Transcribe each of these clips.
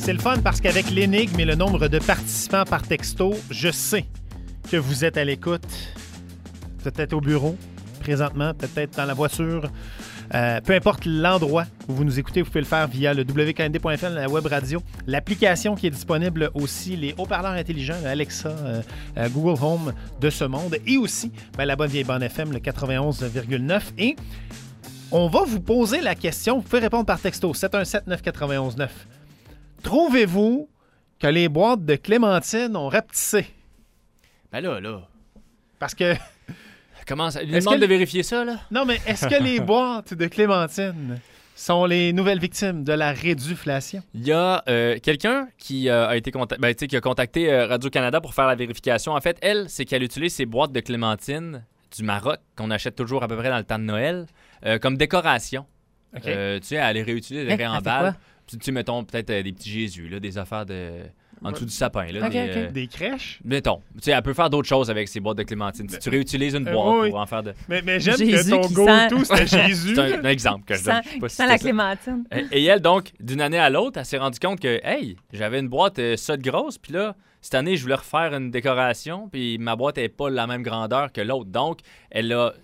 C'est le fun parce qu'avec l'énigme et le nombre de participants par texto, je sais que vous êtes à l'écoute. Peut-être au bureau, présentement, peut-être dans la voiture. Peu importe l'endroit où vous nous écoutez, vous pouvez le faire via le wknd.fm, la web radio, l'application qui est disponible aussi, les haut-parleurs intelligents, le Alexa, Google Home de ce monde, et aussi la bonne vieille bande FM, le 91,9. Et on va vous poser la question, vous pouvez répondre par texto, 717-991-9. Trouvez-vous que les boîtes de clémentine ont rapetissé? Ben là. Parce que... Comment ça? Il demande de vérifier ça, là? Non, mais est-ce que les boîtes de clémentine sont les nouvelles victimes de la réduflation? Il y a quelqu'un qui a été qui a contacté Radio-Canada pour faire la vérification. En fait, elle, c'est qu'elle utilise ces boîtes de clémentine du Maroc qu'on achète toujours à peu près dans le temps de Noël comme décoration. Okay. Tu sais, elle les réutilise, elle les réemballe. Tu sais, mettons peut-être des petits Jésus, là, des affaires en dessous du sapin. Là, des crèches? Mettons. Tu sais, elle peut faire d'autres choses avec ces boîtes de clémentine. Si tu réutilises une boîte pour en faire de... Mais j'aime Jésus que ton go-to, c'était Jésus. C'est un exemple que je donne. Je sais pas si la clémentine. Et elle, donc, d'une année à l'autre, elle s'est rendue compte que, hey, j'avais une boîte ça de grosse, puis là, cette année, je voulais refaire une décoration, puis ma boîte n'est pas la même grandeur que l'autre. Donc, elle a...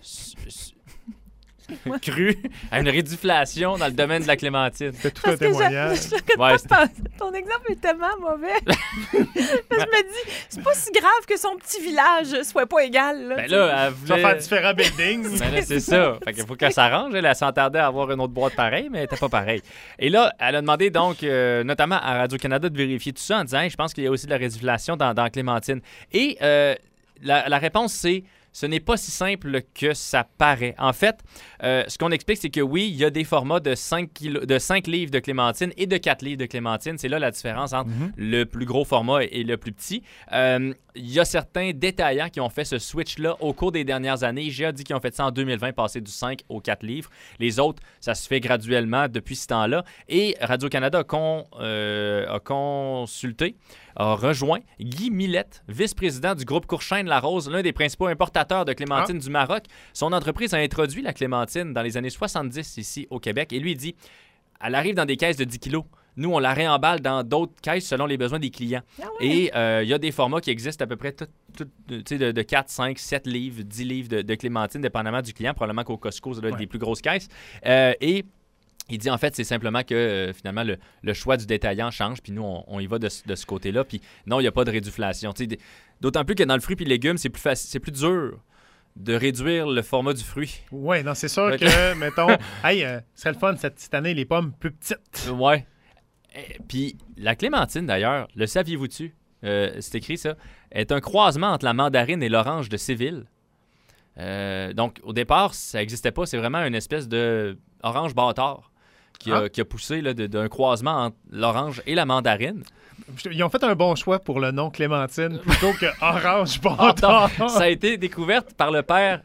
cru à une réduflation dans le domaine de la clémentine. C'est tout un témoignage. Ton exemple est tellement mauvais. Je me dis, c'est pas si grave que son petit village soit pas égal. Là, ben là, elle voulait... faire différents buildings. Ben là, c'est ça. Fait qu'il faut qu'elle s'arrange. Elle s'entendait à avoir une autre boîte pareille, mais elle n'était pas pareille. Et là, elle a demandé donc, notamment à Radio-Canada, de vérifier tout ça en disant, hey, je pense qu'il y a aussi de la réduflation dans clémentine. Et la réponse, c'est ce n'est pas si simple que ça paraît. En fait, ce qu'on explique, c'est que oui, il y a des formats de 5 livres de clémentine et de 4 livres de clémentine. C'est là la différence entre le plus gros format et le plus petit. Il y a certains détaillants qui ont fait ce switch-là au cours des dernières années. IGA dit qu'ils ont fait ça en 2020, passer du 5 aux 4 livres. Les autres, ça se fait graduellement depuis ce temps-là. Et Radio-Canada a consulté, a rejoint Guy Millette, vice-président du groupe Courchaine-Larose, l'un des principaux importateurs de clémentine du Maroc. Son entreprise a introduit la clémentine dans les années 70 ici au Québec. Et lui dit, elle arrive dans des caisses de 10 kilos. Nous, on la réemballe dans d'autres caisses selon les besoins des clients. Ah ouais. Et il y a des formats qui existent à peu près de 4, 5, 7 livres, 10 livres de clémentine, dépendamment du client. Probablement qu'au Costco, ça doit être des plus grosses caisses. Et il dit, en fait, c'est simplement que, finalement, le choix du détaillant change, puis nous, on y va de ce côté-là. Puis non, il n'y a pas de réduflation. D'autant plus que dans le fruit et légumes, c'est plus dur de réduire le format du fruit. Oui, non, c'est sûr que, mettons, hey, c'est le fun, cette année, les pommes plus petites. Ouais. Puis la clémentine, d'ailleurs, le saviez-vous-tu? C'est écrit, ça, est un croisement entre la mandarine et l'orange de Séville. Donc, au départ, ça n'existait pas. C'est vraiment une espèce de orange bâtard qui a poussé là, d'un croisement entre l'orange et la mandarine. Ils ont fait un bon choix pour le nom Clémentine plutôt que Orange Bâtard. Ça a été découvert par le père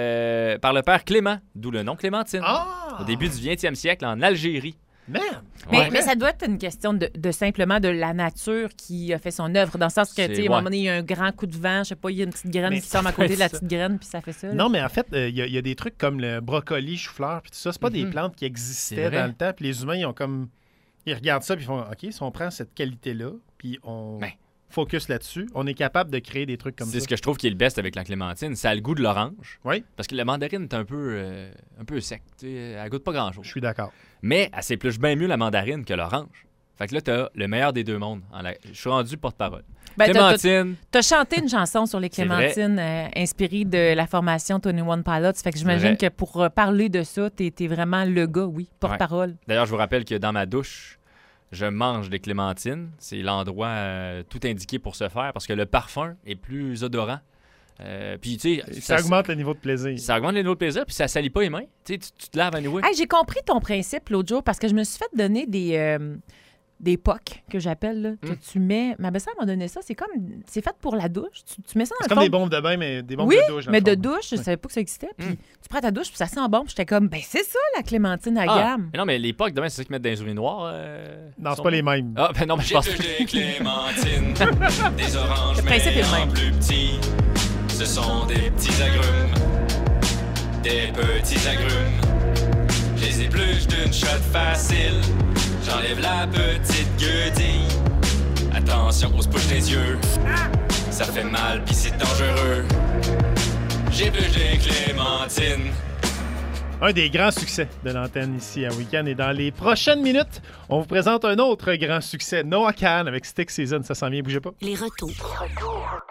Clément, d'où le nom Clémentine. Au début du 20e siècle, en Algérie. Mais ça doit être une question de simplement de la nature qui a fait son œuvre, dans le sens que, tu sais, à un moment donné, il y a un grand coup de vent, je sais pas, il y a une petite graine qui tombe à côté de la petite graine, puis ça fait ça. Là. Non, mais en fait, il y a des trucs comme le brocoli, chou-fleur, puis tout ça, c'est pas des plantes qui existaient dans le temps, puis les humains, ils regardent ça, puis ils font, OK, si on prend cette qualité-là, puis on focus là-dessus, on est capable de créer des trucs comme ça. C'est ce que je trouve qui est le best avec la clémentine. Ça a le goût de l'orange. Oui. Parce que la mandarine est un peu sec. Elle goûte pas grand-chose. Je suis d'accord. Mais elle s'épluche bien mieux la mandarine que l'orange. Fait que là, t'as le meilleur des deux mondes. Je suis rendu porte-parole. Clémentine. T'as chanté une chanson sur les clémentines inspirée de la formation 21 Pilots. Fait que j'imagine que pour parler de ça, t'es vraiment le gars, porte-parole. Ouais. D'ailleurs, je vous rappelle que dans ma douche, je mange des clémentines. C'est l'endroit tout indiqué pour ce faire parce que le parfum est plus odorant. Puis, tu sais, ça augmente le niveau de plaisir. Ça augmente le niveau de plaisir, puis ça salit pas les mains. Tu sais, tu te laves à nouveau. Hey, j'ai compris ton principe l'autre jour parce que je me suis fait donner des pocs que j'appelle, là, que tu mets. Ma belle-sœur m'a donné ça. C'est fait pour la douche. Tu mets ça dans le fond. comme des bombes de bain, mais des bombes de douche. Mais de douche, je savais pas que ça existait. Puis tu prends ta douche, puis ça sent bon. Puis j'étais comme, ben c'est ça, la clémentine à gamme. Mais non, mais les pocs de bain, c'est ça qu'ils mettent dans les urinoirs. Non, c'est pas les mêmes. Ah, ben non, mais je pense que des clémentines, des oranges, le principe est le même. Plus petits. Ce sont des petits agrumes, des petits agrumes. Je les épluche d'une shot facile. J'enlève la petite gueudille. attention, on se bouche les yeux. Ça fait mal pis c'est dangereux. J'ai épluché Clémentine. Un des grands succès de l'antenne ici à Week-end. Et dans les prochaines minutes, on vous présente un autre grand succès, Noah Kahan avec Stick Season. Ça s'en vient, bougez pas. Les retours.